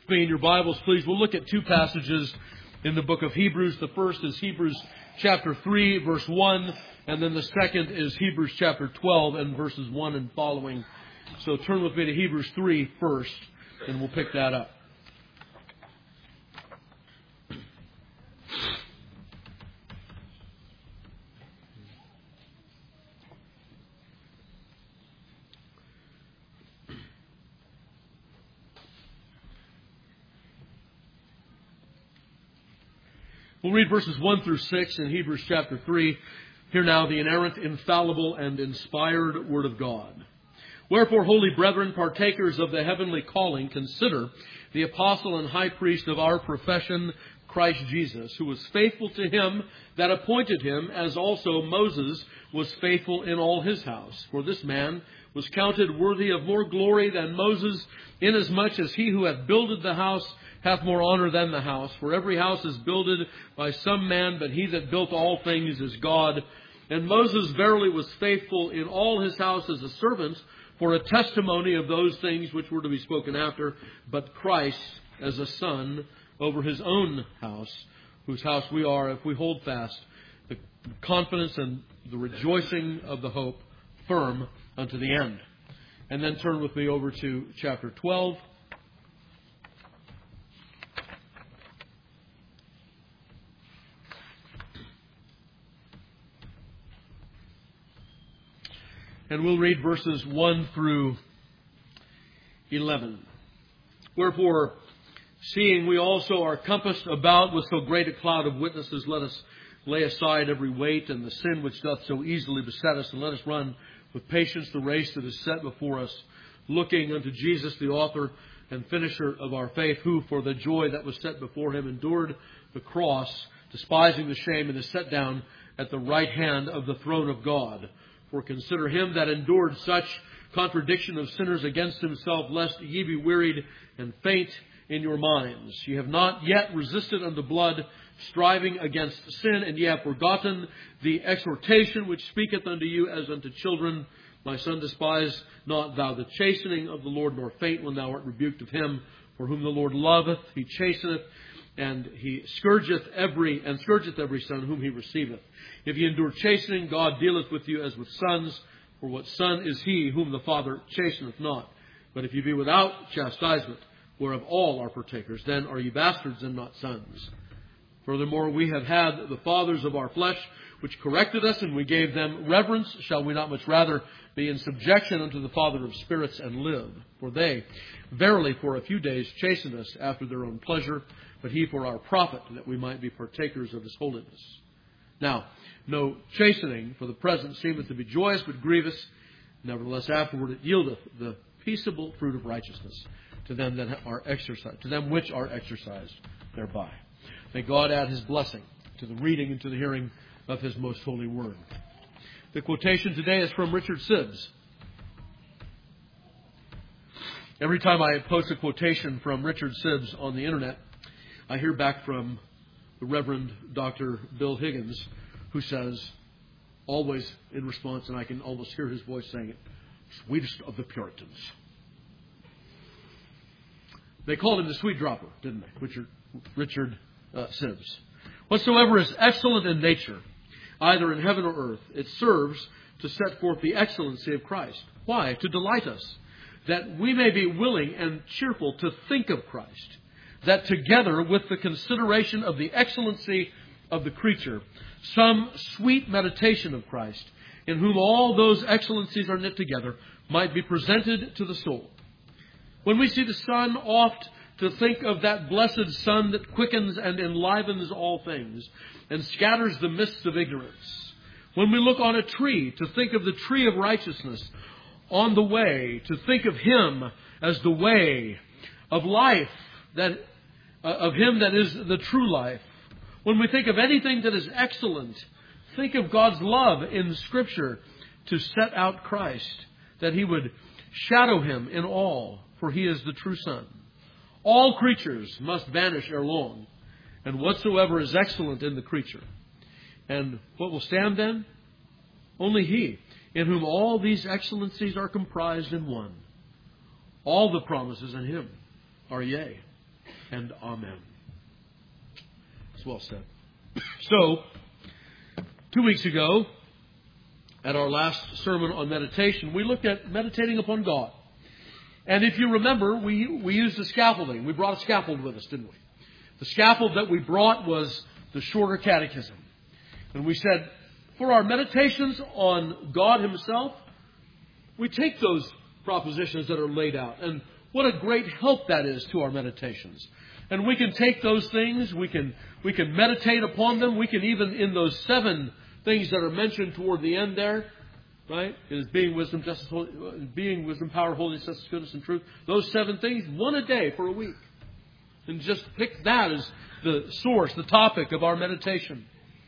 me in your Bibles, please. We'll look at two passages in the book of Hebrews. The first is Hebrews chapter 3, verse 1, and then the second is Hebrews chapter 12 and verses 1 and following. So turn with me to Hebrews 3 first, and we'll pick that up. We'll read verses 1 through 6 in Hebrews chapter 3. Hear now the inerrant, infallible, and inspired Word of God. Wherefore, holy brethren, partakers of the heavenly calling, consider the apostle and high priest of our profession, Christ Jesus, who was faithful to him that appointed him, as also Moses was faithful in all his house. For this man was counted worthy of more glory than Moses, inasmuch as he who hath builded the house hath more honor than the house. For every house is builded by some man, but he that built all things is God. And Moses verily was faithful in all his house as a servant, for a testimony of those things which were to be spoken after, but Christ as a son over his own house, whose house we are, if we hold fast the confidence and the rejoicing of the hope firm unto the end. And then turn with me over to chapter 12. And we'll read verses 1 through 11. Wherefore, seeing we also are compassed about with so great a cloud of witnesses, let us lay aside every weight and the sin which doth so easily beset us, and let us run with patience the race that is set before us, looking unto Jesus, the author and finisher of our faith, who for the joy that was set before him endured the cross, despising the shame, and is set down at the right hand of the throne of God. For consider him that endured such contradiction of sinners against himself, lest ye be wearied and faint in your minds. Ye have not yet resisted unto blood, striving against sin, and ye have forgotten the exhortation which speaketh unto you as unto children. My son, despise not thou the chastening of the Lord, nor faint when thou art rebuked of him. For whom the Lord loveth, he chasteneth, and he scourgeth every son whom he receiveth. If ye endure chastening, God dealeth with you as with sons. For what son is he whom the Father chasteneth not? But if ye be without chastisement, whereof all are partakers, then are ye bastards and not sons. Furthermore, we have had the fathers of our flesh, which corrected us, and we gave them reverence. Shall we not much rather be in subjection unto the Father of spirits and live? For they verily for a few days chastened us after their own pleasure, but he for our profit, that we might be partakers of his holiness. Now, no chastening for the present seemeth to be joyous, but grievous. Nevertheless, afterward it yieldeth the peaceable fruit of righteousness to them that are exercised, to them which are exercised thereby. May God add his blessing to the reading and to the hearing of his most holy word. The quotation today is from Richard Sibbes. Every time I post a quotation from Richard Sibbes on the internet, I hear back from the Reverend Dr. Bill Higgins, who says, always in response, and I can almost hear his voice saying it, sweetest of the Puritans. They called him the sweet dropper, didn't they? Richard Sibbes. Whatsoever is excellent in nature, either in heaven or earth, it serves to set forth the excellency of Christ. Why? To delight us, that we may be willing and cheerful to think of Christ, that together with the consideration of the excellency of the creature, some sweet meditation of Christ, in whom all those excellencies are knit together, might be presented to the soul. When we see the sun, oft to think of that blessed sun that quickens and enlivens all things, and scatters the mists of ignorance. When we look on a tree, to think of the tree of righteousness on the way, to think of him as the way of life, of him that is the true life. When we think of anything that is excellent, think of God's love in Scripture to set out Christ, that he would shadow him in all, for he is the true Son. All creatures must vanish ere long, and whatsoever is excellent in the creature. And what will stand then? Only he, in whom all these excellencies are comprised in one. All the promises in him are yea, and amen. It's well said. So, 2 weeks ago, at our last sermon on meditation, we looked at meditating upon God. And if you remember, we used the scaffolding. We brought a scaffold with us, didn't we? The scaffold that we brought was the Shorter Catechism. And we said, for our meditations on God Himself, we take those propositions that are laid out. And what a great help that is to our meditations. And we can take those things, we can meditate upon them. We can even, in those 7 things that are mentioned toward the end there, right? It is being wisdom, justice, being wisdom, power, holiness, justice, goodness, and truth. Those 7 things, one a day for a week. And just pick that as the source, the topic of our meditation.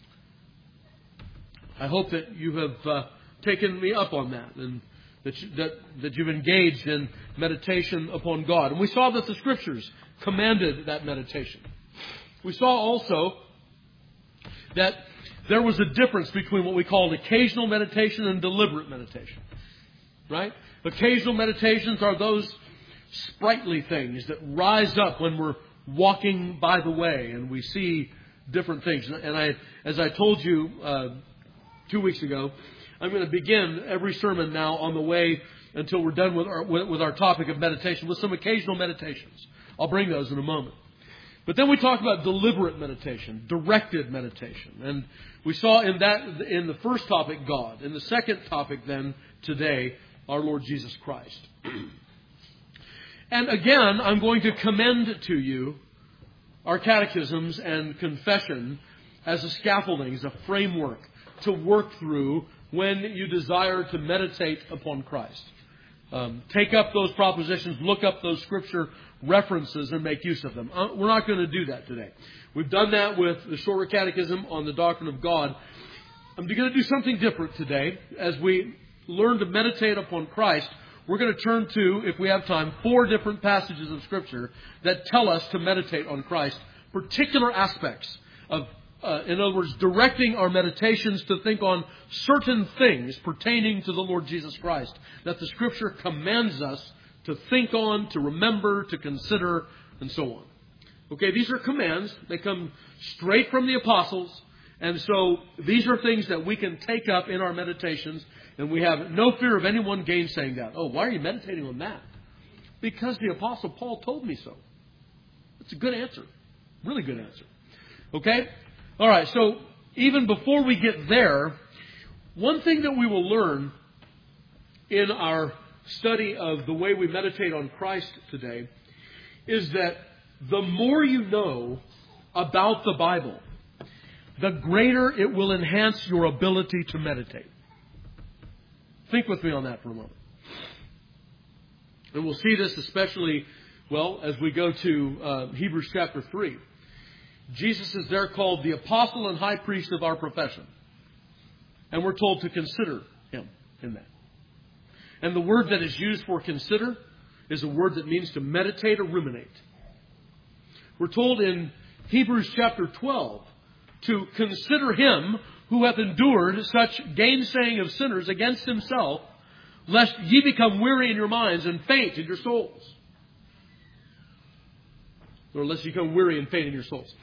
I hope that you have taken me up on that and that you've engaged in meditation upon God. And we saw that the Scriptures commanded that meditation. We saw also that there was a difference between what we call occasional meditation and deliberate meditation. Right? Occasional meditations are those sprightly things that rise up when we're walking by the way and we see different things. And as I told you 2 weeks ago, I'm going to begin every sermon now on the way until we're done with our topic of meditation with some occasional meditations. I'll bring those in a moment. But then we talked about deliberate meditation, directed meditation. And we saw in the first topic, God. In the second topic then, today, our Lord Jesus Christ. And again, I'm going to commend to you our catechisms and confession as a scaffolding, as a framework to work through when you desire to meditate upon Christ. Take up those propositions, look up those Scripture references and make use of them. We're not going to do that today. We've done that with the Shorter Catechism on the doctrine of God. I'm going to do something different today. As we learn to meditate upon Christ, we're going to turn to, if we have time, 4 different passages of Scripture that tell us to meditate on Christ, particular aspects of, in other words, directing our meditations to think on certain things pertaining to the Lord Jesus Christ that the Scripture commands us to think on, to remember, to consider, and so on. Okay, these are commands. They come straight from the apostles. And so these are things that we can take up in our meditations. And we have no fear of anyone gainsaying that. Oh, why are you meditating on that? Because the Apostle Paul told me so. It's a good answer. Really good answer. Okay? All right, so even before we get there, one thing that we will learn in our study of the way we meditate on Christ today is that the more you know about the Bible, the greater it will enhance your ability to meditate. Think with me on that for a moment. And we'll see this especially, as we go to Hebrews chapter 3. Jesus is there called the apostle and high priest of our profession. And we're told to consider Him in that. And the word that is used for consider is a word that means to meditate or ruminate. We're told in Hebrews chapter 12 to consider Him who hath endured such gainsaying of sinners against Himself, lest ye become weary in your minds and faint in your souls. Or lest you become weary and faint in your souls.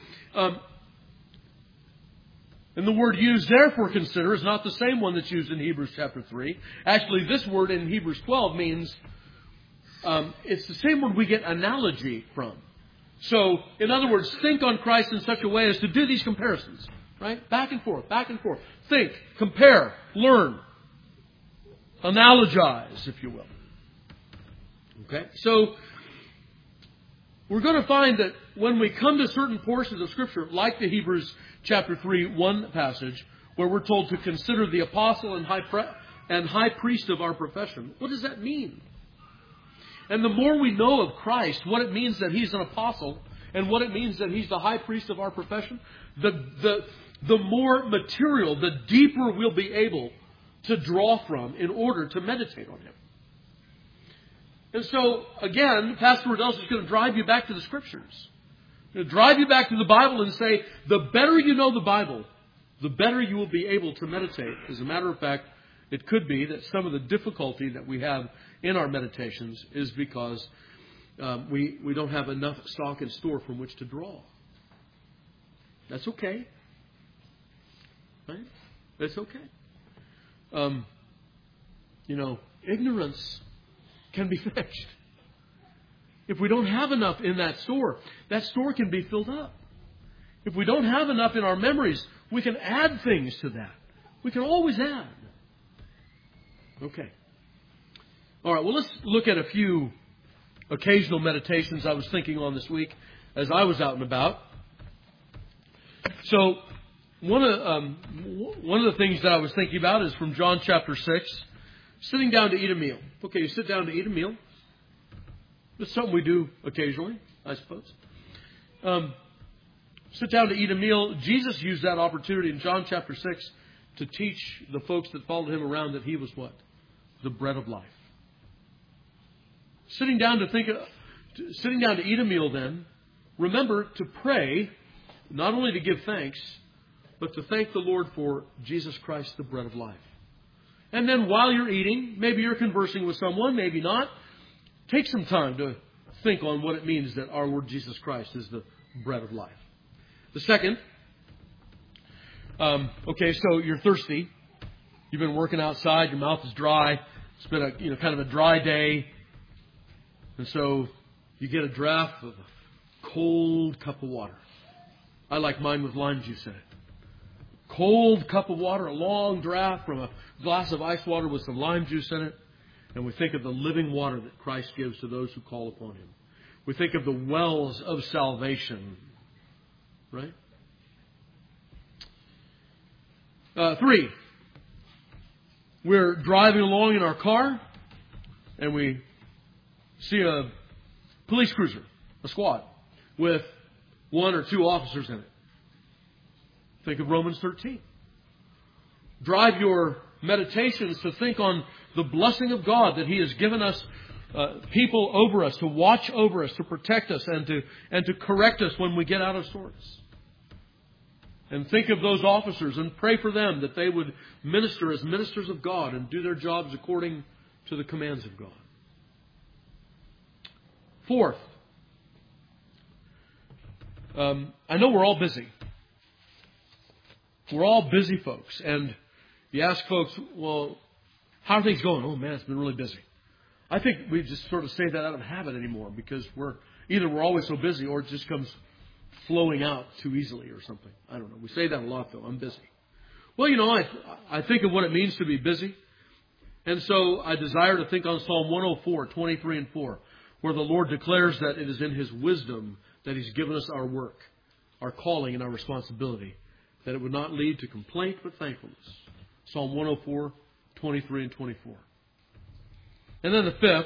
And the word used there for consider is not the same one that's used in Hebrews chapter 3. Actually, this word in Hebrews 12 means, it's the same word we get analogy from. So, in other words, think on Christ in such a way as to do these comparisons. Right? Back and forth, back and forth. Think, compare, learn, analogize, if you will. Okay? So, we're going to find that when we come to certain portions of Scripture, like the Hebrews chapter 3:1 passage, where we're told to consider the apostle and high priest of our profession, what does that mean? And the more we know of Christ, what it means that He's an apostle, and what it means that He's the high priest of our profession, the more material, the deeper we'll be able to draw from in order to meditate on Him. And so, again, Pastor Riddell is going to drive you back to the Scriptures. Going to drive you back to the Bible and say, the better you know the Bible, the better you will be able to meditate. As a matter of fact, it could be that some of the difficulty that we have in our meditations is because we don't have enough stock and store from which to draw. That's okay. Right? That's okay. Ignorance can be fixed. If we don't have enough in that store can be filled up. If we don't have enough in our memories, we can add things to that. We can always add. Okay. All right, well, let's look at a few occasional meditations I was thinking on this week as I was out and about. So, one of the things that I was thinking about is from John chapter 6, sitting down to eat a meal. Okay, you sit down to eat a meal. It's something we do occasionally, I suppose. Sit down to eat a meal. Jesus used that opportunity in John chapter 6 to teach the folks that followed him around that he was what? The bread of life. Sitting down to eat a meal then, remember to pray, not only to give thanks, but to thank the Lord for Jesus Christ, the bread of life. And then while you're eating, maybe you're conversing with someone, maybe not, take some time to think on what it means that our Lord Jesus Christ is the bread of life. The second, so you're thirsty. You've been working outside. Your mouth is dry. It's been a kind of a dry day. And so you get a draft of a cold cup of water. I like mine with lime juice in it. Cold cup of water, a long draft from a glass of ice water with some lime juice in it. And we think of the living water that Christ gives to those who call upon Him. We think of the wells of salvation. Right? 3, we're driving along in our car and we see a police cruiser, a squad, with 1 or 2 officers in it. Think of Romans 13. Drive your meditations to think on the blessing of God that He has given us people over us, to watch over us, to protect us, and to correct us when we get out of sorts. And think of those officers and pray for them that they would minister as ministers of God and do their jobs according to the commands of God. 4th, I know we're all busy. We're all busy folks. And you ask folks, well, how are things going? Oh man, it's been really busy. I think we just sort of say that out of habit anymore because we're always so busy or it just comes flowing out too easily or something. I don't know. We say that a lot though. I'm busy. Well, I think of what it means to be busy. And so I desire to think on Psalm 104, 23 and 4, where the Lord declares that it is in His wisdom that He's given us our work, our calling and our responsibility, that it would not lead to complaint but thankfulness. Psalm 104, 23 and 24. And then the 5th,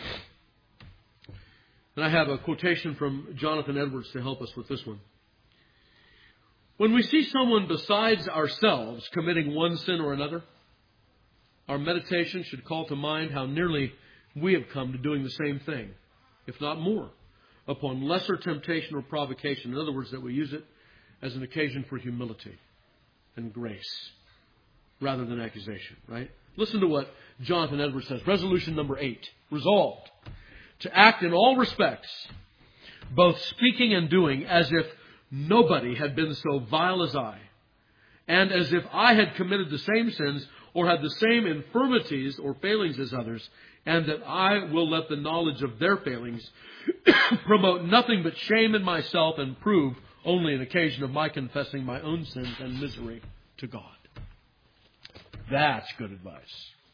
and I have a quotation from Jonathan Edwards to help us with this one. When we see someone besides ourselves committing one sin or another, our meditation should call to mind how nearly we have come to doing the same thing, if not more, upon lesser temptation or provocation. In other words, that we use it as an occasion for humility and grace rather than accusation, right? Listen to what Jonathan Edwards says. Resolution number 8. Resolved to act in all respects, both speaking and doing, as if nobody had been so vile as I, and as if I had committed the same sins or had the same infirmities or failings as others, and that I will let the knowledge of their failings promote nothing but shame in myself and prove only an occasion of my confessing my own sins and misery to God. That's good advice.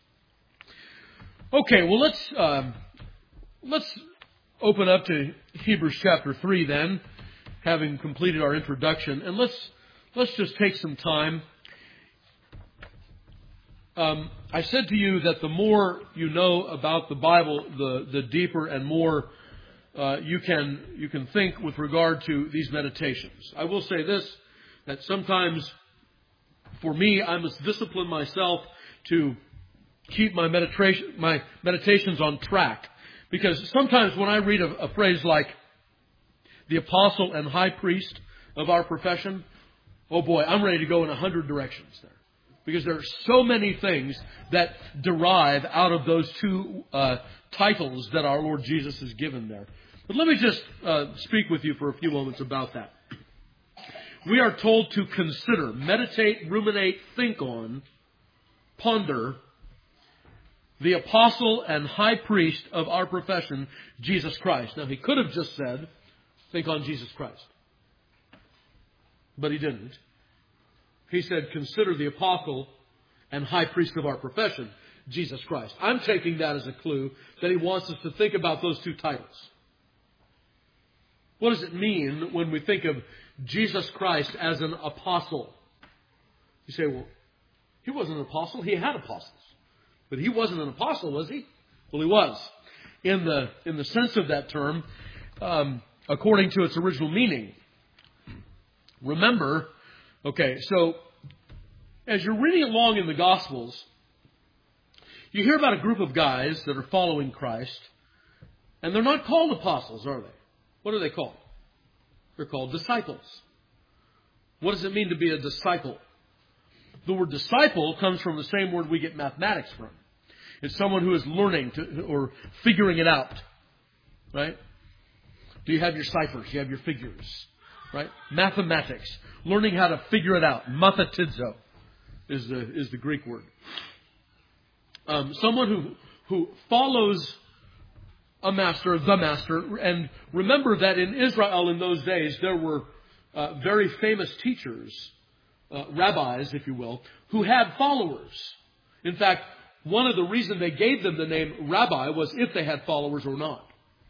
Okay, well let's open up to Hebrews chapter 3 then, having completed our introduction, and let's just take some time. I said to you that the more you know about the Bible, the deeper and more you can think with regard to these meditations. I will say this, that sometimes for me, I must discipline myself to keep my meditations on track. Because sometimes when I read a phrase like the apostle and high priest of our profession, oh boy, I'm ready to go in 100 directions there. Because there are so many things that derive out of those two titles that our Lord Jesus has given there. But let me just speak with you for a few moments about that. We are told to consider, meditate, ruminate, think on, ponder the apostle and high priest of our profession, Jesus Christ. Now, he could have just said, think on Jesus Christ. But he didn't. He said, consider the apostle and high priest of our profession, Jesus Christ. I'm taking that as a clue that he wants us to think about those two titles. What does it mean when we think of Jesus Christ as an apostle? You say, well, he wasn't an apostle. He had apostles. But he wasn't an apostle, was he? Well, he was. In the sense of that term, according to its original meaning. Remember, okay, so as you're reading along in the Gospels, you hear about a group of guys that are following Christ, and they're not called apostles, are they? What are they called? They're called disciples. What does it mean to be a disciple? The word disciple comes from the same word we get mathematics from. It's someone who is learning or figuring it out. Right? Do you have your ciphers? You have your figures. Right? Mathematics. Learning how to figure it out. Mathetizo is the Greek word. Someone who follows a master, the master. And remember that in Israel in those days, there were very famous teachers, rabbis, if you will, who had followers. In fact, one of the reasons they gave them the name rabbi was if they had followers or not.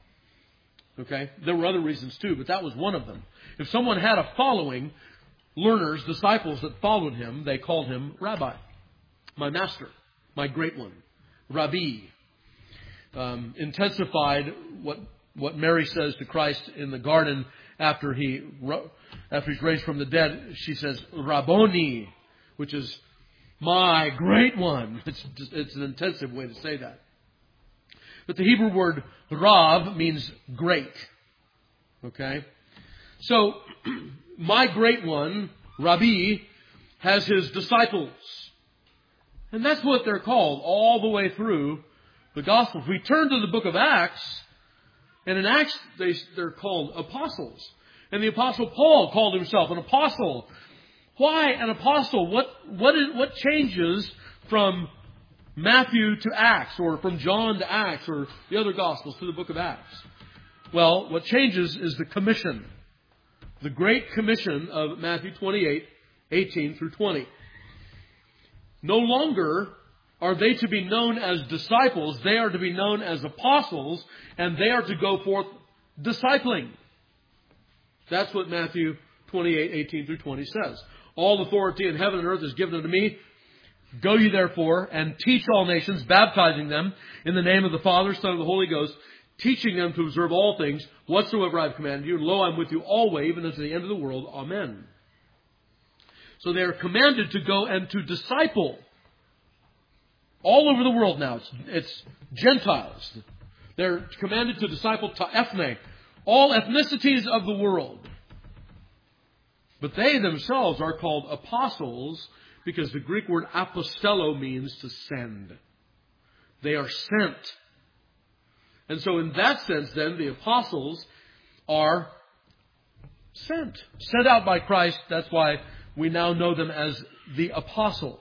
Okay? There were other reasons too, but that was one of them. If someone had a following, learners, disciples that followed him, they called him rabbi. My master, my great one, Rabbi. Intensified what Mary says to Christ in the garden after he's raised from the dead. She says, Rabboni, which is my great one. It's an intensive way to say that. But the Hebrew word Rav means great. Okay? So, my great one, Rabbi, has his disciples. And that's what they're called all the way through the Gospels. We turn to the book of Acts, and in Acts they're called apostles. And the Apostle Paul called himself an apostle. Why an apostle? What changes from Matthew to Acts, or from John to Acts, or the other Gospels to the book of Acts? Well, what changes is the commission. The Great Commission of Matthew 28, 18 through 20. No longer are they to be known as disciples. They are to be known as apostles, and they are to go forth discipling. That's what Matthew 28, 18 through 20 says. All authority in heaven and earth is given unto me. Go ye therefore and teach all nations, baptizing them in the name of the Father, Son, and the Holy Ghost, teaching them to observe all things whatsoever I have commanded you. And lo, I am with you always, even unto the end of the world. Amen. So they are commanded to go and to disciple. All over the world now. It's Gentiles. They're commanded to disciple ta ethne. All ethnicities of the world. But they themselves are called apostles because the Greek word apostello means to send. They are sent. And so in that sense then, the apostles are sent. Sent out by Christ. That's why we now know them as the apostles.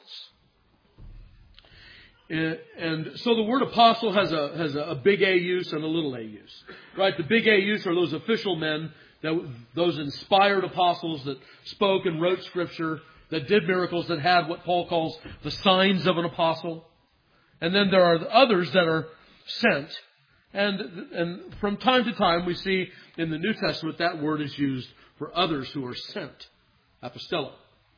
And so the word apostle has a big A use and a little a use. Right? The big A use are those official men, those inspired apostles that spoke and wrote Scripture, that did miracles, that had what Paul calls the signs of an apostle. And then there are others that are sent. And from time to time we see in the New Testament that word is used for others who are sent. Apostello.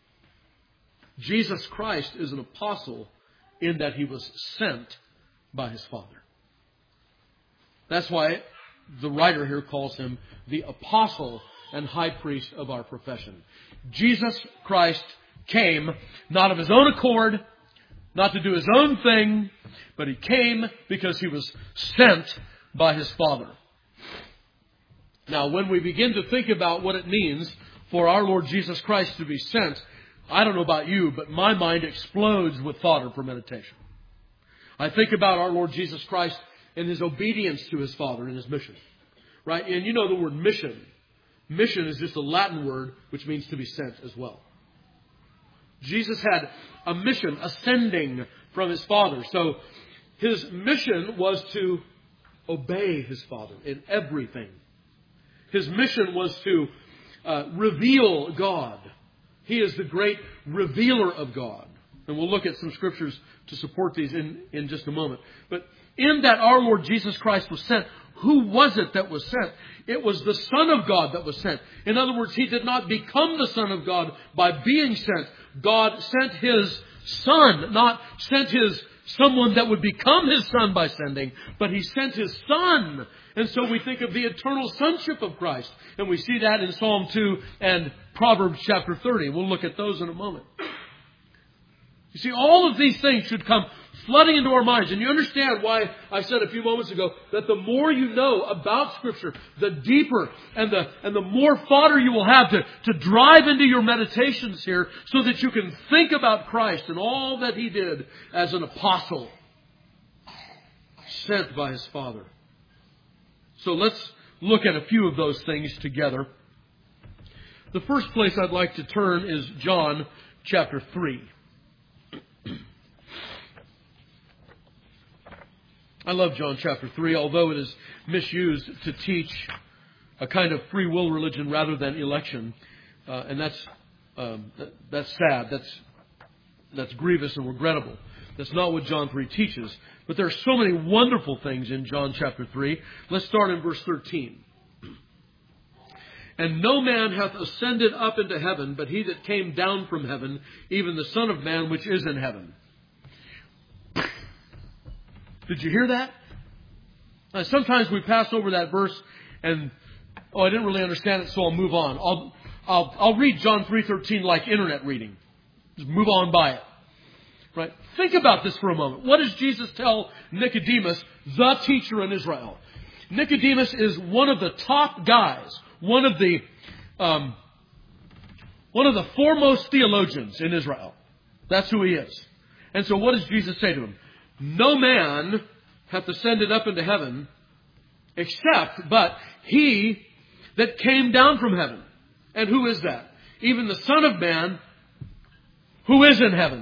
Jesus Christ is an apostle in that he was sent by his Father. That's why the writer here calls him the apostle and high priest of our profession. Jesus Christ came not of his own accord, not to do his own thing, but he came because he was sent by his Father. Now, when we begin to think about what it means for our Lord Jesus Christ to be sent, I don't know about you, but my mind explodes with thought and premeditation. I think about our Lord Jesus Christ and his obedience to his Father in his mission. right? And you know the word mission. Mission is just a Latin word which means to be sent as well. Jesus had a mission ascending from His Father. So His mission was to obey His Father in everything. His mission was to reveal God. He is the great revealer of God. And we'll look at some scriptures to support these in just a moment. But in that our Lord Jesus Christ was sent, who was it that was sent? It was the Son of God that was sent. In other words, He did not become the Son of God by being sent. God sent His Son, not sent someone that would become His Son by sending, but He sent His Son. And so we think of the eternal sonship of Christ. And we see that in Psalm 2 and Proverbs chapter 30. We'll look at those in a moment. You see, all of these things should come flooding into our minds. And you understand why I said a few moments ago that the more you know about Scripture, the deeper and the more fodder you will have to drive into your meditations here so that you can think about Christ and all that He did as an apostle sent by His Father. So let's look at a few of those things together. The first place I'd like to turn is John chapter 3. I love John chapter 3, although it is misused to teach a kind of free will religion rather than election. And that's sad. That's grievous and regrettable. That's not what John 3 teaches. But there are so many wonderful things in John chapter 3. Let's start in verse 13. And no man hath ascended up into heaven, but He that came down from heaven, even the Son of Man which is in heaven. Did you hear that? Sometimes we pass over that verse and, I didn't really understand it, so I'll move on. I'll read John 3:13 like internet reading. Just move on by it. Right? Think about this for a moment. What does Jesus tell Nicodemus, the teacher in Israel? Nicodemus is one of the top guys, one of the foremost theologians in Israel. That's who he is. And so what does Jesus say to him? No man hath ascended up into heaven except but He that came down from heaven. And who is that? Even the Son of Man who is in heaven.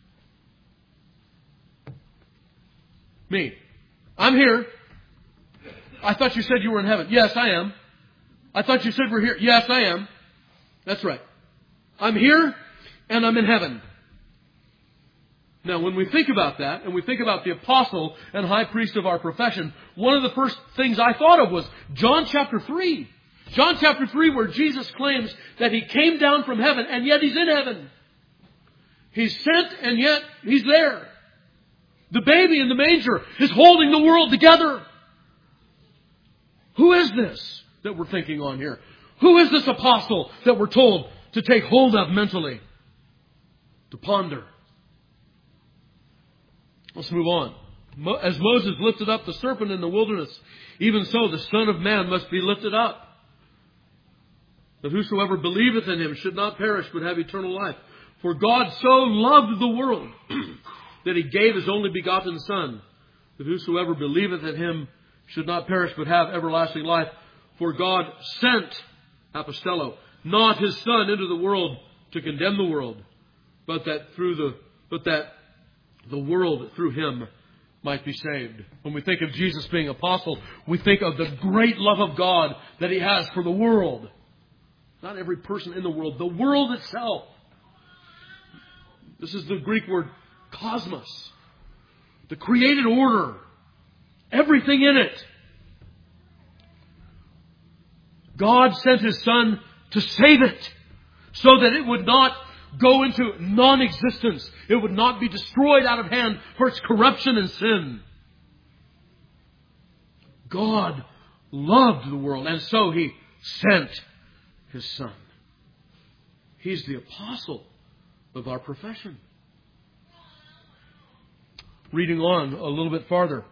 Me. I'm here. I thought you said you were in heaven. Yes, I am. I thought you said we're here. Yes, I am. That's right. I'm here and I'm in heaven. Now, when we think about that, and we think about the apostle and high priest of our profession, one of the first things I thought of was John chapter 3. John chapter 3, where Jesus claims that He came down from heaven, and yet He's in heaven. He's sent, and yet He's there. The baby in the manger is holding the world together. Who is this that we're thinking on here? Who is this apostle that we're told to take hold of mentally? To ponder. Let's move on. As Moses lifted up the serpent in the wilderness, even so the Son of Man must be lifted up, that whosoever believeth in Him should not perish but have eternal life. For God so loved the world that He gave His only begotten Son, that whosoever believeth in Him should not perish but have everlasting life. For God sent, apostello, not His Son into the world to condemn the world, but that the world through Him might be saved. When we think of Jesus being apostle, we think of the great love of God that He has for the world. Not every person in the world, the world itself. This is the Greek word cosmos. The created order. Everything in it. God sent His Son to save it so that it would not go into non-existence. It would not be destroyed out of hand for its corruption and sin. God loved the world, and so He sent His Son. He's the apostle of our profession. Reading on a little bit farther.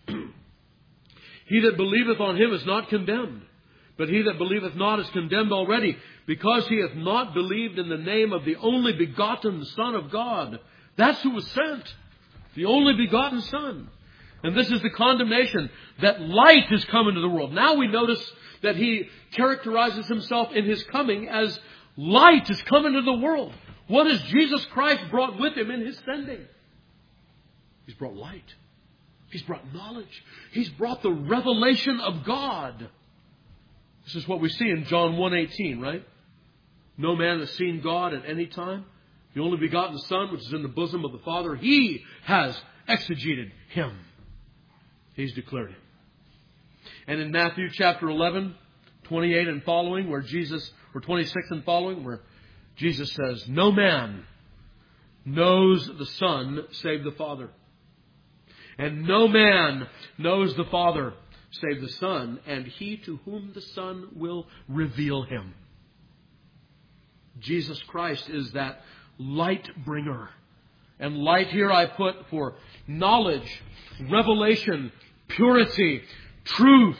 He that believeth on Him is not condemned, but he that believeth not is condemned already, because he hath not believed in the name of the only begotten Son of God. That's who was sent. The only begotten Son. And this is the condemnation, that light has come into the world. Now we notice that he characterizes himself in his coming as light has come into the world. What has Jesus Christ brought with him in his sending? He's brought light. He's brought knowledge. He's brought the revelation of God. This is what we see in John 1:18, right? No man has seen God at any time. The only begotten Son, which is in the bosom of the Father, He has exegeted Him. He's declared Him. And in Matthew chapter 11, 28 and following, where Jesus, or 26 and following, where Jesus says, no man knows the Son save the Father. And no man knows the Father save the Son, and he to whom the Son will reveal Him. Jesus Christ is that light bringer. And light here I put for knowledge, revelation, purity, truth.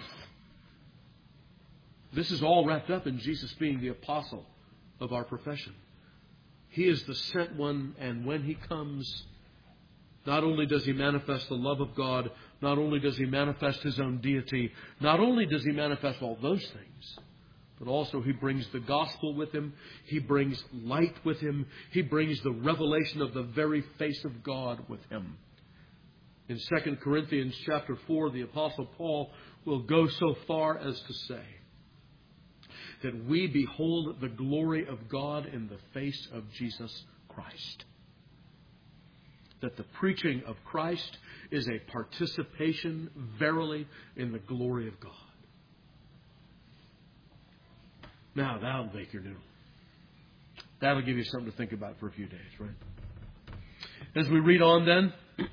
This is all wrapped up in Jesus being the apostle of our profession. He is the sent one, and when He comes, not only does He manifest the love of God, not only does He manifest His own deity, not only does He manifest all those things, but also He brings the gospel with Him. He brings light with Him. He brings the revelation of the very face of God with Him. In 2 Corinthians chapter 4, the Apostle Paul will go so far as to say that we behold the glory of God in the face of Jesus Christ. That the preaching of Christ is a participation verily in the glory of God. Now, that'll make your noodle. That'll give you something to think about for a few days, right? As we read on then,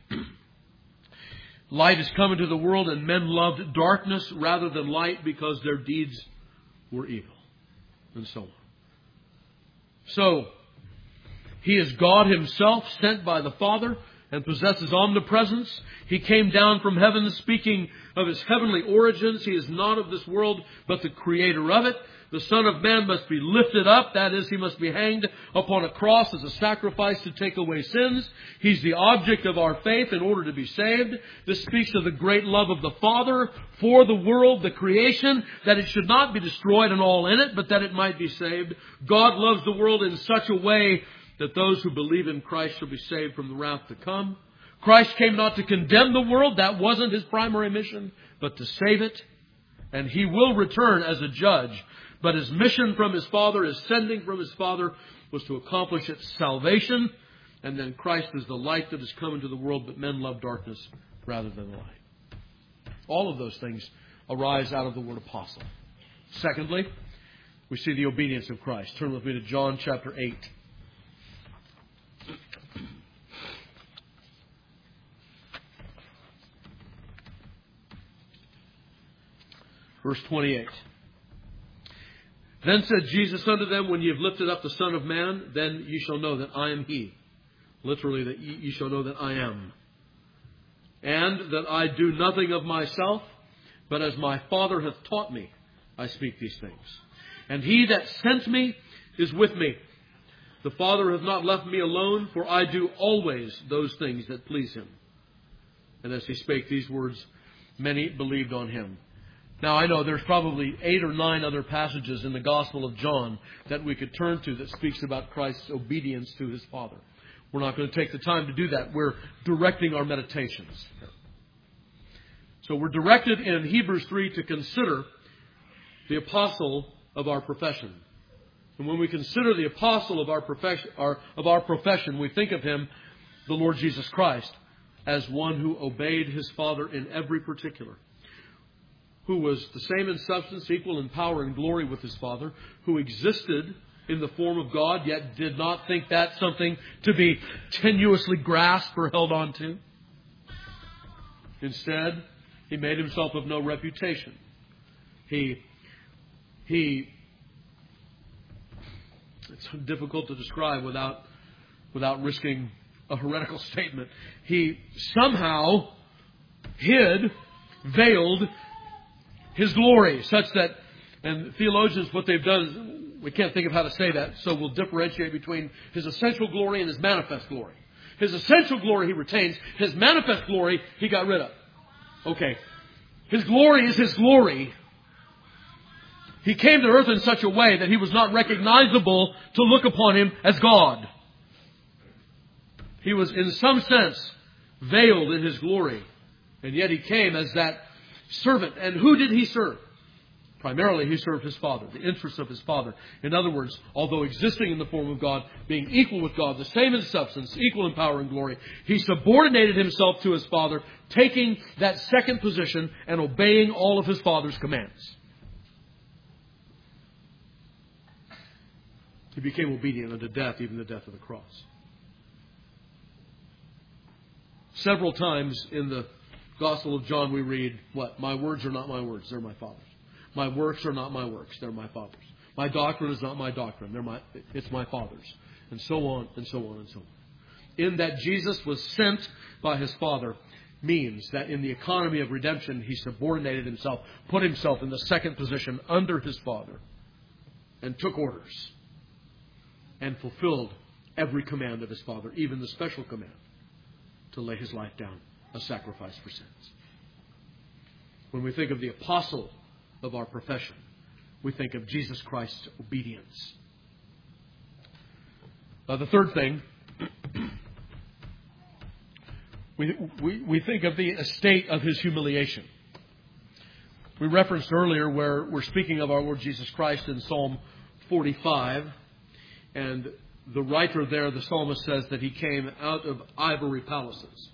light has come into the world, and men loved darkness rather than light because their deeds were evil. And so on. So, He is God Himself, sent by the Father, and possesses omnipresence. He came down from heaven speaking of His heavenly origins. He is not of this world, but the Creator of it. The Son of Man must be lifted up. That is, He must be hanged upon a cross as a sacrifice to take away sins. He's the object of our faith in order to be saved. This speaks of the great love of the Father for the world, the creation, that it should not be destroyed and all in it, but that it might be saved. God loves the world in such a way that those who believe in Christ shall be saved from the wrath to come. Christ came not to condemn the world. That wasn't His primary mission, but to save it. And He will return as a judge. But His mission from His Father, His sending from His Father, was to accomplish its salvation. And then Christ is the light that has come into the world, but men love darkness rather than light. All of those things arise out of the word apostle. Secondly, we see the obedience of Christ. Turn with me to John chapter 8. Verse 28. Then said Jesus unto them, when ye have lifted up the Son of Man, then ye shall know that I am He. Literally, that ye shall know that I am. And that I do nothing of myself, but as my Father hath taught me, I speak these things. And He that sent me is with me. The Father hath not left me alone, for I do always those things that please Him. And as He spake these words, many believed on Him. Now, I know there's probably 8 or 9 other passages in the Gospel of John that we could turn to that speaks about Christ's obedience to His Father. We're not going to take the time to do that. We're directing our meditations. So we're directed in Hebrews 3 to consider the apostle of our profession. And when we consider the apostle of our profession, we think of him, the Lord Jesus Christ, as one who obeyed His Father in every particular, who was the same in substance, equal in power and glory with His Father, who existed in the form of God, yet did not think that something to be tenuously grasped or held on to. Instead, He made Himself of no reputation. It's difficult to describe without risking a heretical statement. He somehow veiled His glory, such that, and theologians, what they've done is, we can't think of how to say that, so we'll differentiate between His essential glory and His manifest glory. His essential glory He retains. His manifest glory He got rid of. Okay. His glory is His glory. He came to earth in such a way that He was not recognizable to look upon Him as God. He was, in some sense, veiled in His glory. And yet He came as that servant. And who did He serve? Primarily, He served His Father, the interests of His Father. In other words, although existing in the form of God, being equal with God, the same in substance, equal in power and glory, He subordinated Himself to His Father, taking that second position and obeying all of His Father's commands. He became obedient unto death, even the death of the cross. Several times in the Gospel of John we read, what? My words are not my words, they're my Father's. My works are not my works, they're my Father's. My doctrine is not my doctrine, it's my Father's. And so on, and so on, and so on. In that Jesus was sent by His Father means that in the economy of redemption, He subordinated Himself, put Himself in the second position under His Father, and took orders, and fulfilled every command of His Father, even the special command to lay His life down, a sacrifice for sins. When we think of the apostle of our profession, we think of Jesus Christ's obedience. The third thing, we think of the estate of His humiliation. We referenced earlier where we're speaking of our Lord Jesus Christ in Psalm 45, and the writer there, the psalmist, says that He came out of ivory palaces.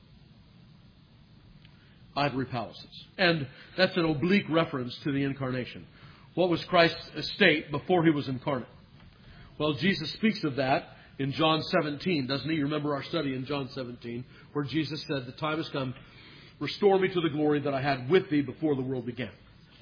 Ivory palaces. And that's an oblique reference to the incarnation. What was Christ's estate before He was incarnate? Well, Jesus speaks of that in John 17, doesn't He? You remember our study in John 17, where Jesus said, the time has come, restore me to the glory that I had with Thee before the world began.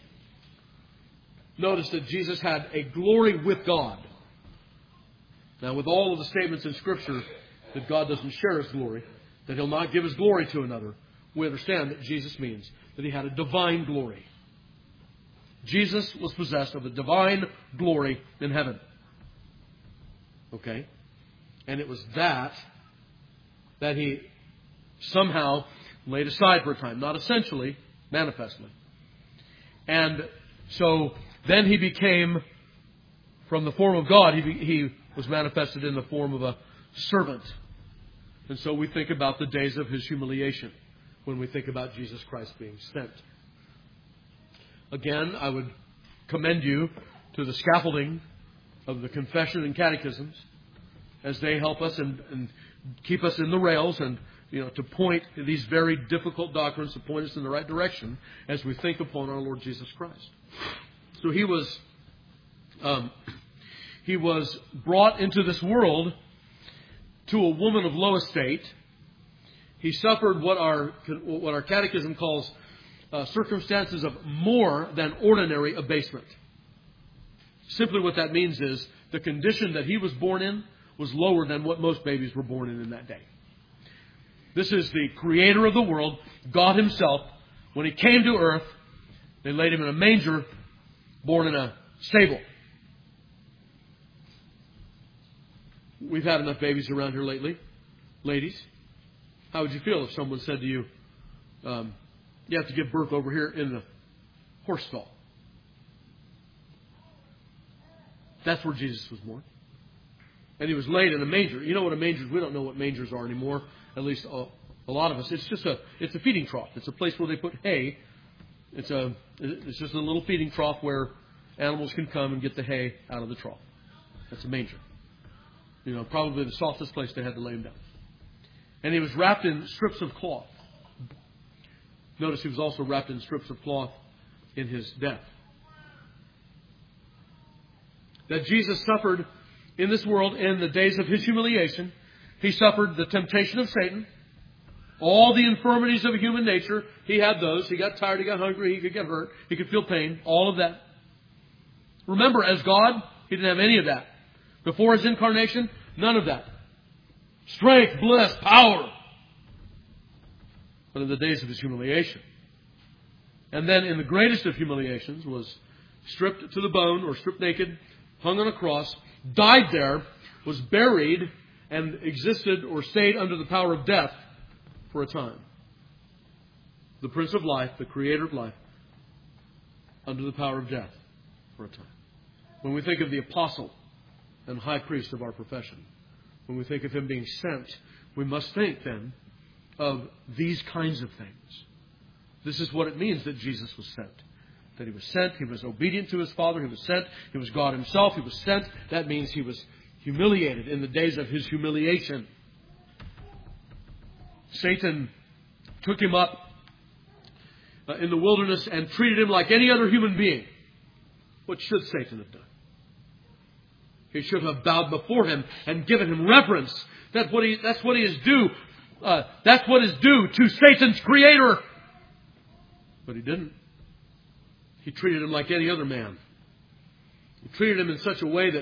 Notice that Jesus had a glory with God. Now, with all of the statements in Scripture that God doesn't share His glory, that He'll not give His glory to another, we understand that Jesus means that He had a divine glory. Jesus was possessed of a divine glory in heaven. Okay? And it was that He somehow laid aside for a time. Not essentially, manifestly. And so then He became, from the form of God, He was manifested in the form of a servant. And so we think about the days of His humiliation when we think about Jesus Christ being sent. Again, I would commend you to the scaffolding of the confession and catechisms as they help us and keep us in the rails and, to point these very difficult doctrines to point us in the right direction as we think upon our Lord Jesus Christ. So He was brought into this world to a woman of low estate. He suffered what our catechism calls circumstances of more than ordinary abasement. Simply what that means is the condition that He was born in was lower than what most babies were born in that day. This is the Creator of the world, God Himself. When He came to earth, they laid Him in a manger, born in a stable. We've had enough babies around here lately. Ladies, how would you feel if someone said to you, you have to give birth over here in the horse stall? That's where Jesus was born. And He was laid in a manger. You know what a manger is? We don't know what mangers are anymore. At least a lot of us. It's a feeding trough. It's a place where they put hay. It's just a little feeding trough where animals can come and get the hay out of the trough. That's a manger. Probably the softest place they had to lay Him down. And He was wrapped in strips of cloth. Notice He was also wrapped in strips of cloth in His death. That Jesus suffered in this world in the days of His humiliation. He suffered the temptation of Satan. All the infirmities of human nature, He had those. He got tired, He got hungry, He could get hurt, He could feel pain. All of that. Remember, as God, He didn't have any of that. Before His incarnation, none of that. Strength, bliss, power. But in the days of His humiliation. And then in the greatest of humiliations was stripped to the bone or stripped naked, hung on a cross, died there, was buried, and existed or stayed under the power of death for a time. the Prince of Life, the Creator of life, under the power of death for a time. When we think of the apostle and high priest of our profession, when we think of him being sent, we must think then of these kinds of things. This is what it means that Jesus was sent. That he was sent, he was obedient to his Father, he was sent, he was God himself, he was sent. That means he was humiliated in the days of his humiliation. Satan took him up in the wilderness and treated him like any other human being. What should Satan have done? He should have bowed before him and given him reverence. That's what is due. That's what is due to Satan's creator. But he didn't. He treated him like any other man. He treated him in such a way that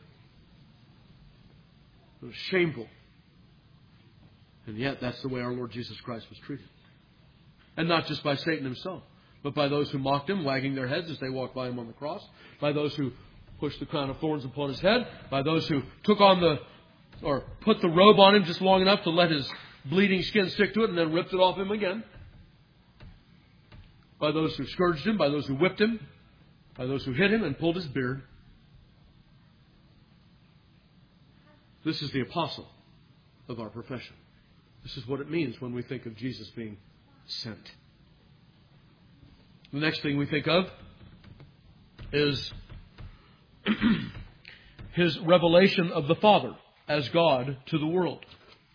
it was shameful. And yet that's the way our Lord Jesus Christ was treated. And not just by Satan himself, but by those who mocked him, wagging their heads as they walked by him on the cross, by those who pushed the crown of thorns upon his head, by those who put the robe on him just long enough to let his bleeding skin stick to it and then ripped it off him again, by those who scourged him, by those who whipped him, by those who hit him and pulled his beard. This is the apostle of our profession. This is what it means when we think of Jesus being sent. The next thing we think of is his revelation of the Father as God to the world.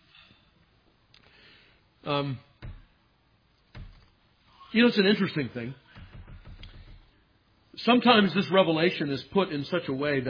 It's an interesting thing. Sometimes this revelation is put in such a way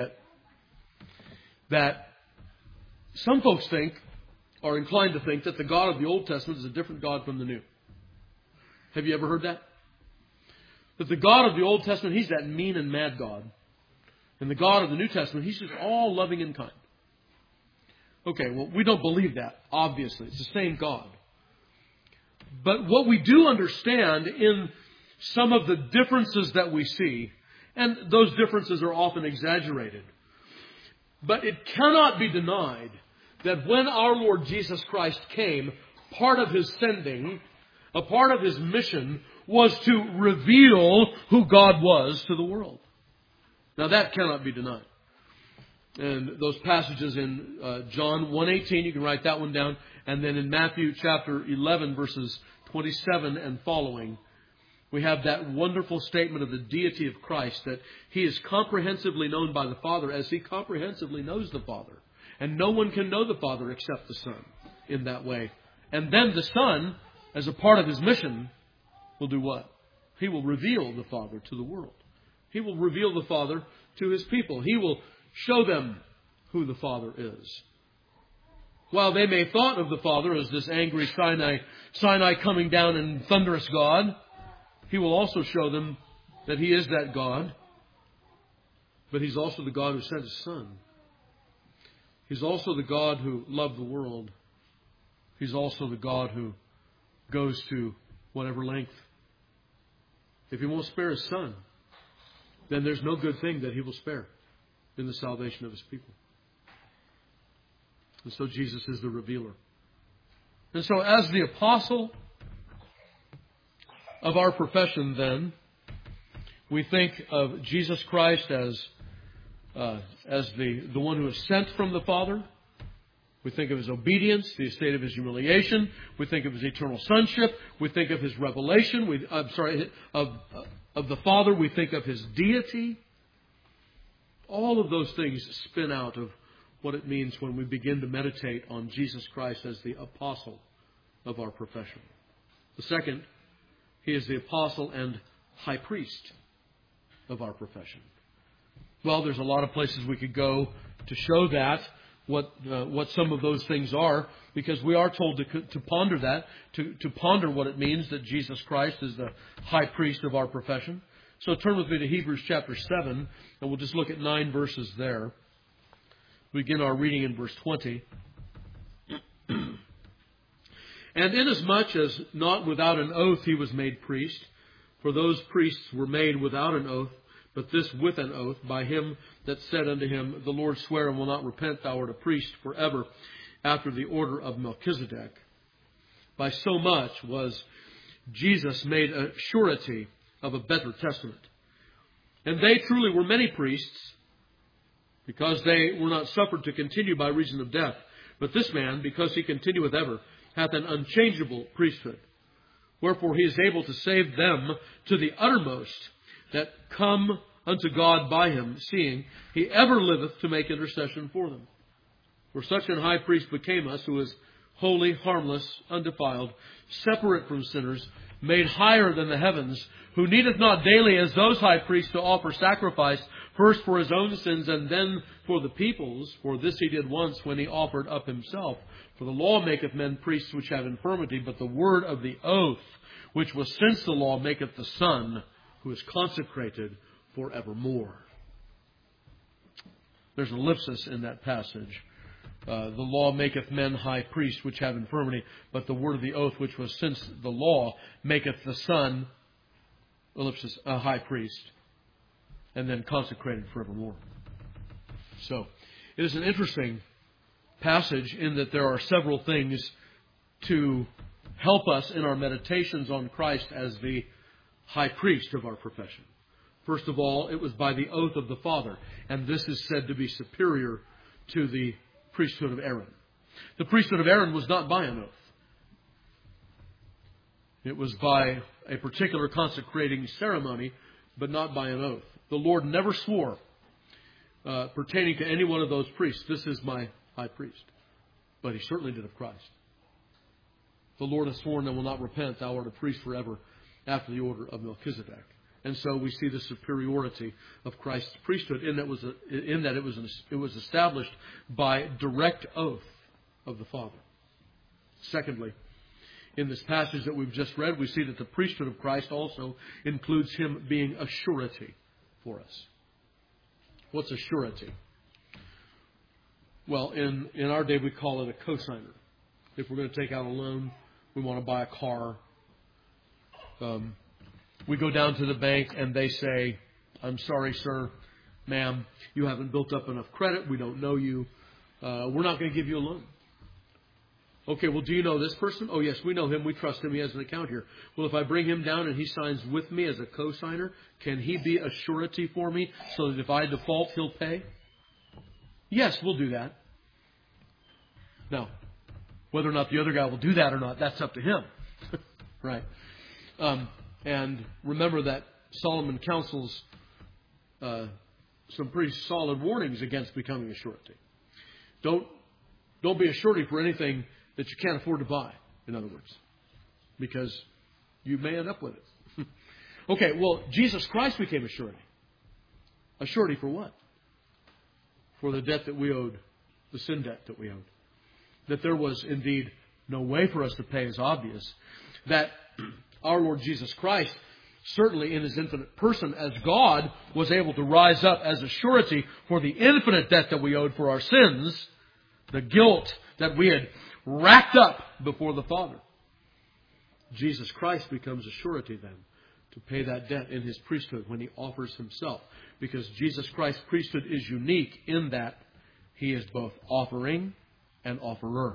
that some folks are inclined to think that the God of the Old Testament is a different God from the New. Have you ever heard that? That the God of the Old Testament, he's that mean and mad God. And the God of the New Testament, he's just all loving and kind. Okay, well, we don't believe that, obviously. It's the same God. But what we do understand in some of the differences that we see, and those differences are often exaggerated, but it cannot be denied that when our Lord Jesus Christ came, part of his sending, a part of his mission, was to reveal who God was to the world. Now that cannot be denied. And those passages in John 1:18, you can write that one down. And then in Matthew chapter 11, verses 27 and following, we have that wonderful statement of the deity of Christ, that he is comprehensively known by the Father as he comprehensively knows the Father. And no one can know the Father except the Son in that way. And then the Son, as a part of his mission, will do what? He will reveal the Father to the world. He will reveal the Father to his people. He will show them who the Father is. While they may have thought of the Father as this angry Sinai coming down and thunderous God, he will also show them that he is that God. But he's also the God who sent his Son. He's also the God who loved the world. He's also the God who goes to whatever length. If he won't spare his Son, then there's no good thing that he will spare in the salvation of his people. And so Jesus is the revealer. And so as the apostle of our profession then, we think of Jesus Christ as the one who is sent from the Father. We think of his obedience, the state of his humiliation. We think of his eternal sonship. We think of his revelation. Of the Father. We think of his deity. All of those things spin out of what it means when we begin to meditate on Jesus Christ as the apostle of our profession. The second, he is the apostle and high priest of our profession. Well, there's a lot of places we could go to show that, what some of those things are, because we are told to ponder that, to ponder what it means that Jesus Christ is the high priest of our profession. So turn with me to Hebrews chapter 7, and we'll just look at 9 verses there. We begin our reading in verse 20. And inasmuch as not without an oath he was made priest, for those priests were made without an oath, but this with an oath, by him that said unto him, The Lord sware and will not repent, thou art a priest forever, after the order of Melchizedek. By so much was Jesus made a surety of a better testament. And they truly were many priests, because they were not suffered to continue by reason of death. But this man, because he continueth ever, hath an unchangeable priesthood. Wherefore he is able to save them to the uttermost that come unto God by him, seeing he ever liveth to make intercession for them. For such an high priest became us, who is holy, harmless, undefiled, separate from sinners, made higher than the heavens, who needeth not daily as those high priests to offer sacrifice, first for his own sins and then for the people's. For this he did once when he offered up himself. For the law maketh men priests which have infirmity, but the word of the oath, which was since the law, maketh the Son, who is consecrated forevermore. There's an ellipsis in that passage. The law maketh men high priests which have infirmity, but the word of the oath, which was since the law, maketh the Son, ellipsis, a high priest, and then consecrated forevermore. So, it is an interesting passage in that there are several things to help us in our meditations on Christ as the high priest of our profession. First of all, it was by the oath of the Father, and this is said to be superior to the priesthood of Aaron. The priesthood of Aaron was not by an oath. It was by a particular consecrating ceremony, but not by an oath. The Lord never swore pertaining to any one of those priests, "This is my high priest." But He certainly did of Christ. The Lord has sworn and will not repent, "Thou art a priest forever after the order of Melchizedek." And so we see the superiority of Christ's priesthood in that it was established by direct oath of the Father. Secondly, in this passage that we've just read, we see that the priesthood of Christ also includes Him being a surety for us. What's a surety? Well, in our day we call it a cosigner. If we're going to take out a loan, we want to buy a car. We go down to the bank and they say, "I'm sorry, sir, ma'am, you haven't built up enough credit. We don't know you. We're not going to give you a loan." Okay, well, do you know this person? "Oh, yes, we know him. We trust him. He has an account here." "Well, if I bring him down and he signs with me as a cosigner, can he be a surety for me so that if I default, he'll pay?" "Yes, we'll do that." Now, whether or not the other guy will do that or not, that's up to him. Right? And remember that Solomon counsels some pretty solid warnings against becoming a surety. Don't be a surety for anything that you can't afford to buy, in other words, because you may end up with it. Okay, well, Jesus Christ became a surety. A surety for what? For the debt that we owed, the sin debt that we owed. That there was indeed no way for us to pay is obvious. That our Lord Jesus Christ, certainly in His infinite person as God, was able to rise up as a surety for the infinite debt that we owed for our sins, the guilt that we had racked up before the Father. Jesus Christ becomes a surety then to pay that debt in His priesthood when He offers Himself. Because Jesus Christ's priesthood is unique in that He is both offering and offerer.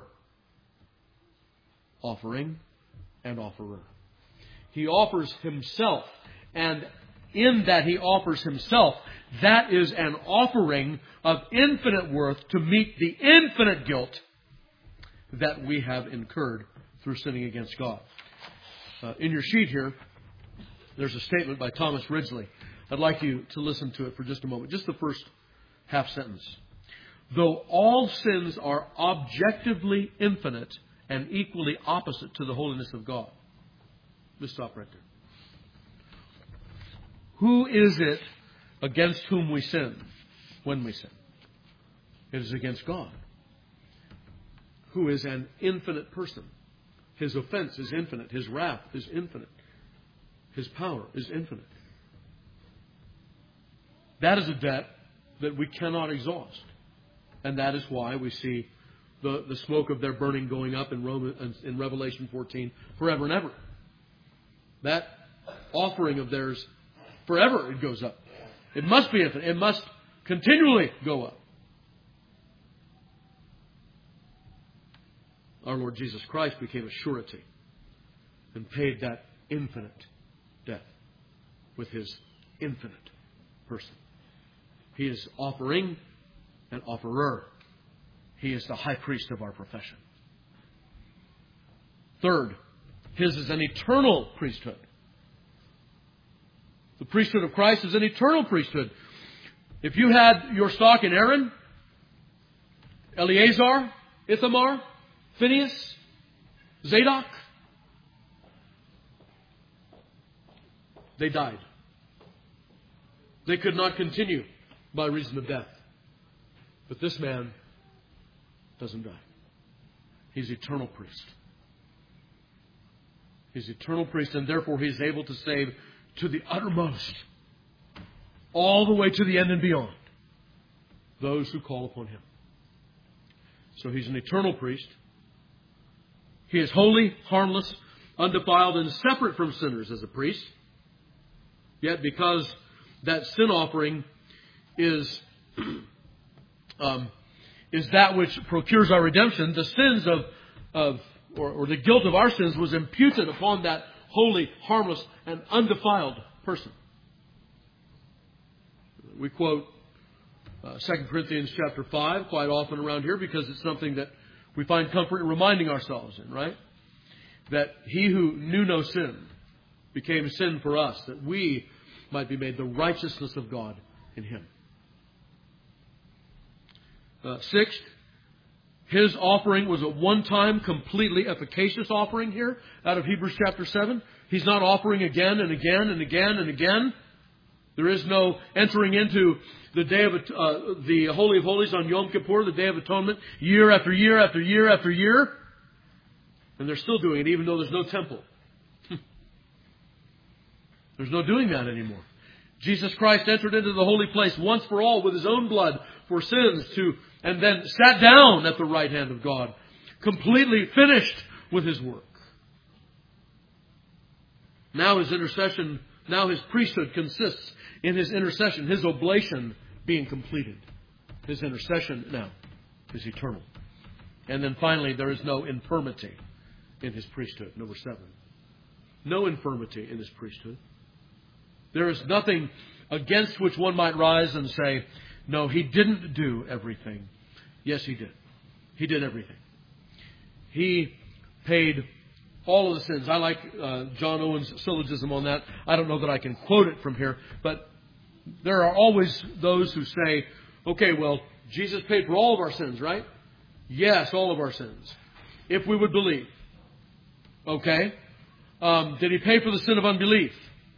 Offering and offerer. He offers Himself, and in that He offers Himself, that is an offering of infinite worth to meet the infinite guilt that we have incurred through sinning against God. In your sheet here, there's a statement by Thomas Ridgely. I'd like you to listen to it for just a moment. Just the first half sentence. "Though all sins are objectively infinite and equally opposite to the holiness of God." Let's stop right there. Who is it against whom we sin when we sin? It is against God, who is an infinite person. His offense is infinite. His wrath is infinite. His power is infinite. That is a debt that we cannot exhaust. And that is why we see the smoke of their burning going up in Revelation 14 forever and ever. That offering of theirs, forever it goes up. It must be infinite. It must continually go up. Our Lord Jesus Christ became a surety and paid that infinite death with His infinite person. He is offering and offerer. He is the high priest of our profession. Third, His is an eternal priesthood. The priesthood of Christ is an eternal priesthood. If you had your stock in Aaron, Eleazar, Ithamar, Phinehas, Zadok, they died. They could not continue by reason of death. But this man doesn't die. He's eternal priest. He's eternal priest, and therefore He's able to save to the uttermost, all the way to the end and beyond, those who call upon Him. So He's an eternal priest. He is holy, harmless, undefiled, and separate from sinners as a priest. Yet because that sin offering is that which procures our redemption, the sins or the guilt of our sins was imputed upon that holy, harmless, and undefiled person. We quote 2 Corinthians chapter 5 quite often around here because it's something that we find comfort in reminding ourselves in, right? That He who knew no sin became sin for us, that we might be made the righteousness of God in Him. Sixth, His offering was a one-time, completely efficacious offering here out of Hebrews chapter 7. He's not offering again and again and again and again. There is no entering into the day of the Holy of Holies on Yom Kippur, the Day of Atonement, year after year after year after year. And they're still doing it even though there's no temple. There's no doing that anymore. Jesus Christ entered into the holy place once for all with His own blood for sins and then sat down at the right hand of God, completely finished with His work. Now His intercession, now His priesthood consists in His intercession, His oblation being completed. His intercession now is eternal. And then finally, there is no infirmity in His priesthood. Number 7. No infirmity in His priesthood. There is nothing against which one might rise and say, no, He didn't do everything. Yes, He did. He did everything. He paid all of the sins. I like John Owen's syllogism on that. I don't know that I can quote it from here, but there are always those who say, okay, well, Jesus paid for all of our sins, right? Yes, all of our sins. If we would believe. Okay. Did He pay for the sin of unbelief?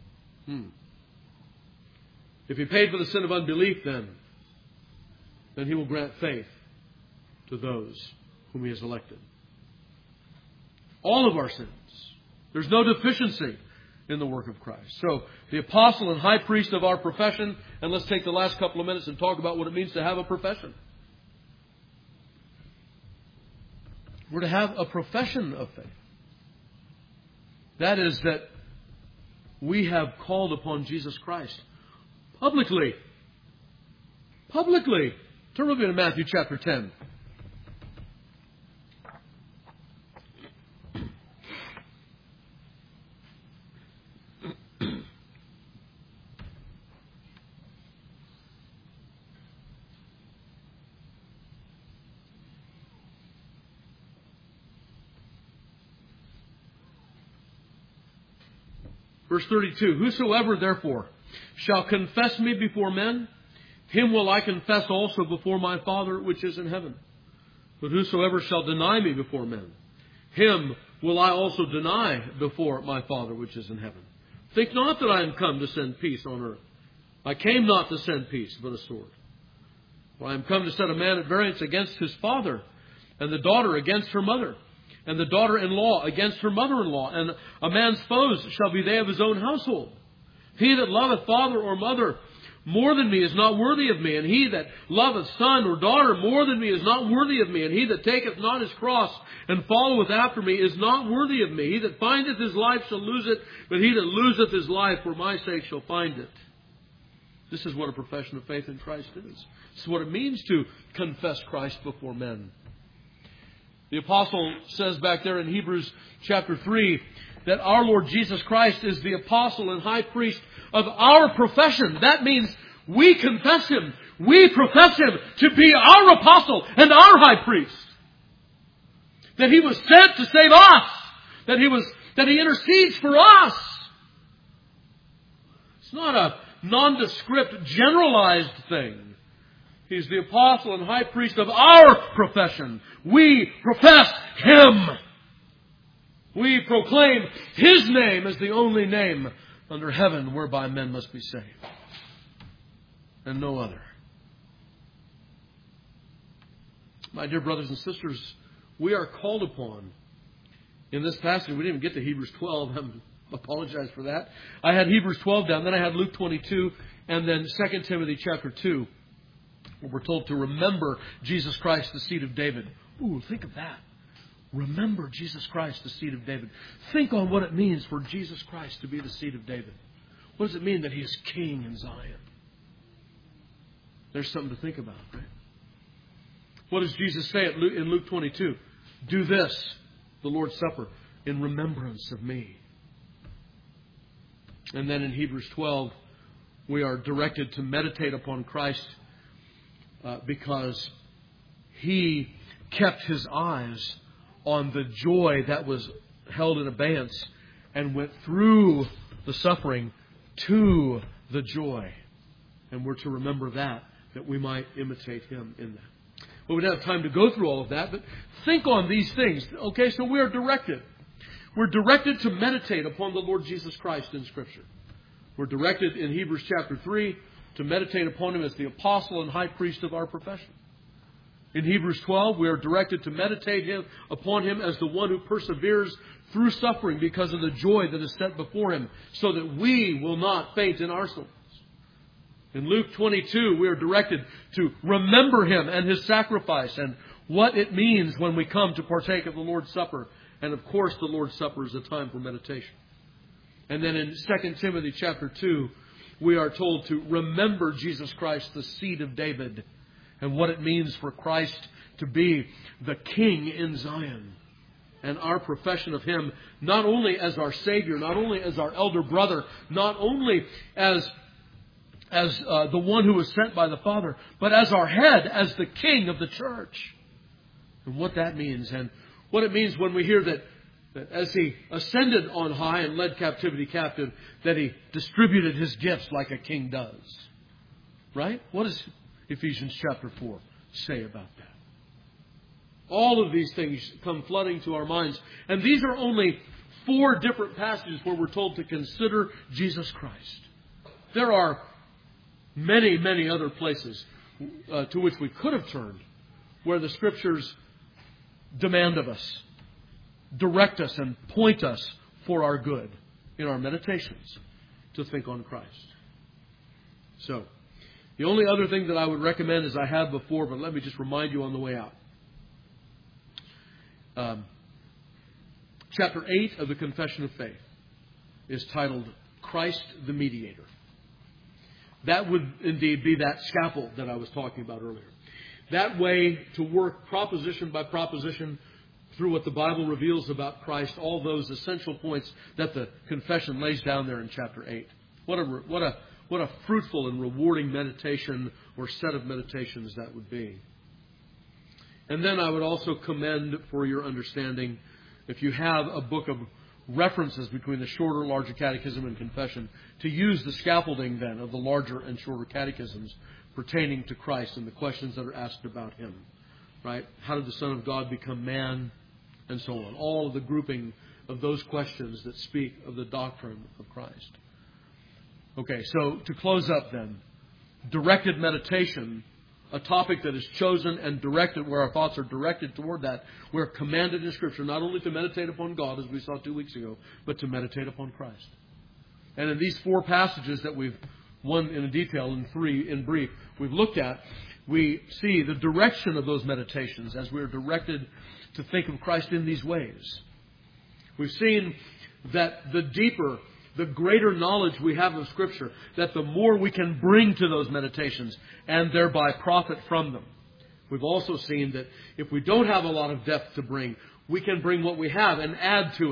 If He paid for the sin of unbelief, then He will grant faith to those whom He has elected. All of our sins. There's no deficiency in the work of Christ. So, the apostle and high priest of our profession, and let's take the last couple of minutes and talk about what it means to have a profession. We're to have a profession of faith. That is that we have called upon Jesus Christ publicly. Publicly. Turn with me to Matthew chapter 10. Verse 32, whosoever therefore shall confess me before men, him will I confess also before my Father which is in heaven. But whosoever shall deny me before men, him will I also deny before my Father which is in heaven. Think not that I am come to send peace on earth. I came not to send peace, but a sword. For I am come to set a man at variance against his father, and the daughter against her mother, and the daughter-in-law against her mother-in-law, and a man's foes shall be they of his own household. He that loveth father or mother more than me is not worthy of me, and he that loveth son or daughter more than me is not worthy of me, and he that taketh not his cross and followeth after me is not worthy of me. He that findeth his life shall lose it, but he that loseth his life for my sake shall find it. This is what a profession of faith in Christ is. This is what it means to confess Christ before men. The apostle says back there in Hebrews chapter 3 that our Lord Jesus Christ is the apostle and high priest of our profession. That means we confess Him. We profess Him to be our apostle and our high priest. That He was sent to save us. That He intercedes for us. It's not a nondescript, generalized thing. He's the apostle and high priest of our profession. We profess Him. We proclaim His name as the only name under heaven whereby men must be saved. And no other. My dear brothers and sisters, we are called upon in this passage. We didn't even get to Hebrews 12. I apologize for that. I had Hebrews 12 down, then I had Luke 22, and then 2 Timothy chapter 2. Where we're told to remember Jesus Christ, the seed of David. Ooh, think of that. Remember Jesus Christ, the seed of David. Think on what it means for Jesus Christ to be the seed of David. What does it mean that He is king in Zion? There's something to think about, right? What does Jesus say in Luke 22? Do this, the Lord's Supper, in remembrance of me. And then in Hebrews 12, we are directed to meditate upon Christ because He kept His eyes on the joy that was held in abeyance and went through the suffering to the joy. And we're to remember that we might imitate Him in that. Well, we don't have time to go through all of that, but think on these things. Okay, so we are directed. We're directed to meditate upon the Lord Jesus Christ in Scripture. We're directed in Hebrews chapter 3 to meditate upon Him as the apostle and high priest of our profession. In Hebrews 12, we are directed to meditate upon Him as the one who perseveres through suffering because of the joy that is set before Him, so that we will not faint in our souls. In Luke 22, we are directed to remember Him and His sacrifice and what it means when we come to partake of the Lord's Supper. And of course, the Lord's Supper is a time for meditation. And then in 2 Timothy chapter 2, we are told to remember Jesus Christ, the seed of David, and what it means for Christ to be the King in Zion. And our profession of Him, not only as our Savior, not only as our elder brother, not only as the one who was sent by the Father, but as our head, as the King of the church. And what that means, and what it means when we hear that as He ascended on high and led captivity captive, that He distributed His gifts like a king does. Right? What does Ephesians chapter 4 say about that? All of these things come flooding to our minds. And these are only 4 different passages where we're told to consider Jesus Christ. There are many, many other places to which we could have turned where the Scriptures demand of us, direct us and point us for our good in our meditations to think on Christ. So, the only other thing that I would recommend is I have before, but let me just remind you on the way out. Chapter 8 of the Confession of Faith is titled Christ the Mediator. That would indeed be that scaffold that I was talking about earlier. That way to work proposition by proposition through what the Bible reveals about Christ, all those essential points that the confession lays down there in chapter 8. What a fruitful and rewarding meditation or set of meditations that would be. And then I would also commend for your understanding, if you have a book of references between the shorter, larger catechism and confession, to use the scaffolding then of the larger and shorter catechisms pertaining to Christ and the questions that are asked about Him. Right? How did the Son of God become man? And so on. All of the grouping of those questions that speak of the doctrine of Christ. Okay, so to close up then, directed meditation, a topic that is chosen and directed, where our thoughts are directed toward that. We're commanded in Scripture not only to meditate upon God, as we saw 2 weeks ago, but to meditate upon Christ. And in these 4 passages that we've, one in detail and 3 in brief, we've looked at, we see the direction of those meditations as we are directed to think of Christ in these ways. We've seen that the deeper, the greater knowledge we have of Scripture, that the more we can bring to those meditations and thereby profit from them. We've also seen that if we don't have a lot of depth to bring, we can bring what we have and add to it.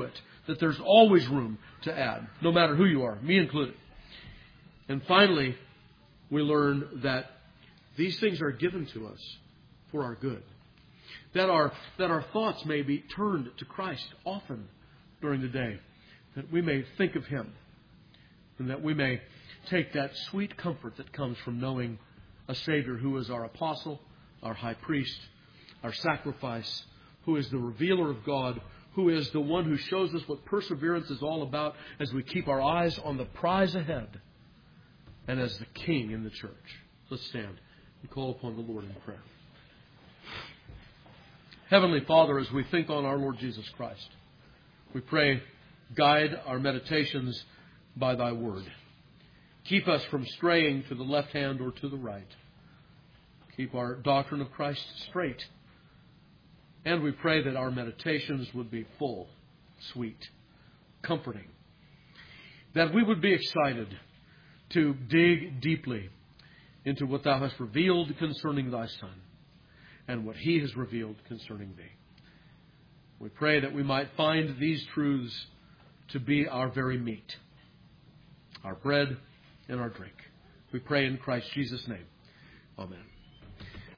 that there's always room to add, no matter who you are, me included. And finally, we learn that these things are given to us for our good. That our thoughts may be turned to Christ often during the day. That we may think of Him. And that we may take that sweet comfort that comes from knowing a Savior who is our apostle, our high priest, our sacrifice, who is the revealer of God, who is the one who shows us what perseverance is all about as we keep our eyes on the prize ahead and as the King in the church. Let's stand and call upon the Lord in prayer. Heavenly Father, as we think on our Lord Jesus Christ, we pray, guide our meditations by Thy word. Keep us from straying to the left hand or to the right. Keep our doctrine of Christ straight. And we pray that our meditations would be full, sweet, comforting. That we would be excited to dig deeply into what Thou hast revealed concerning Thy Son and what He has revealed concerning Thee. We pray that we might find these truths to be our very meat, our bread and our drink. We pray in Christ Jesus' name. Amen.